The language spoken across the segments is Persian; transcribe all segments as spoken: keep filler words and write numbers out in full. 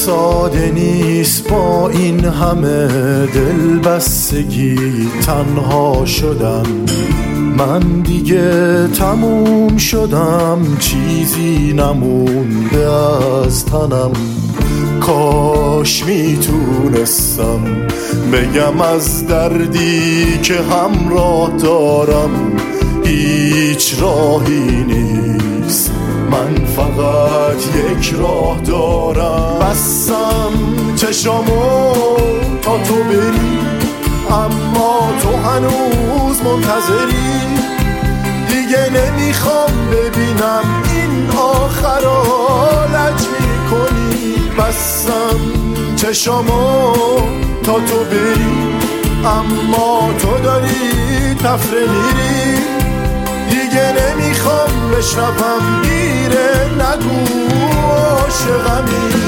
ساده نیست با این همه دلبستگی تنها شدم. من دیگه تموم شدم، چیزی نمونده از تنم. کاش میتونستم بگم از دردی که همراه دارم هیچ راهی نیست، من فقط یک راه دارم. بستم چشامو تا تو بری، اما تو هنوز منتظری. دیگه نمیخوام ببینم این آخرا لج میکنی. بستم چشامو تا تو بری، اما تو داری تفره میری. دیگه نمیخوام بشنوم دیره، نگو عاشقمی.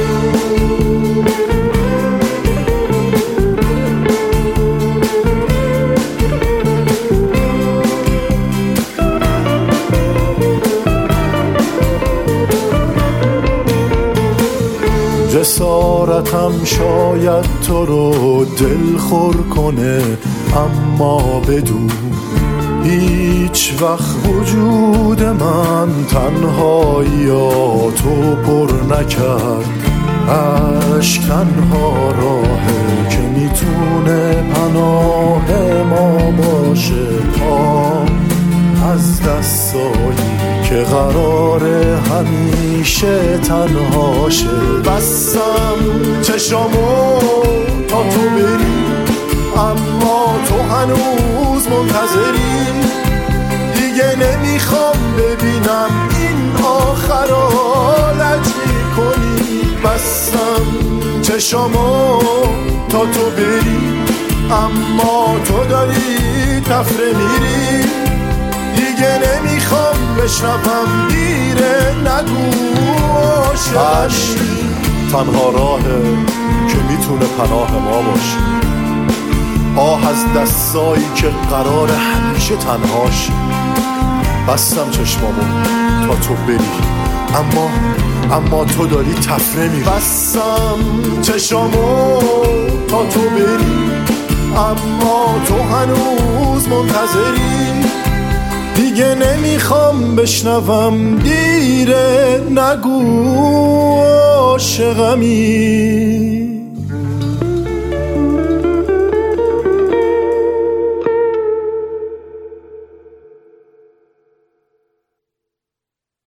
جسارتم شاید تو رو دل خور کنه، اما بدون هیچ وقت وجود من تنهاییاتو پر نکرد. عشق تنها راهه که میتونه پناه ما باشه، تا از دستایی که قراره همیشه تنها شه. بستم چشامو تا تو بری، اما تو هنوز منتظری. دیگه نمیخوام ببینم این آخرا لج میکنی. بستم چشامو تا تو بری، اما تو داری تفره میری. دیگه نمیخوام بشنوم دیره، نگو عاشقمی. تنها راهه که میتونه پناه ما باشه، آه از دستایی که قرار همیشه تنهاش. بستم چشمامو تا تو بری، اما اما تو داری تفره میری. بستم چشمامو تا تو بری، اما تو هنوز منتظری. دیگه نمیخوام بشنوم دیره، نگو عاشقمی.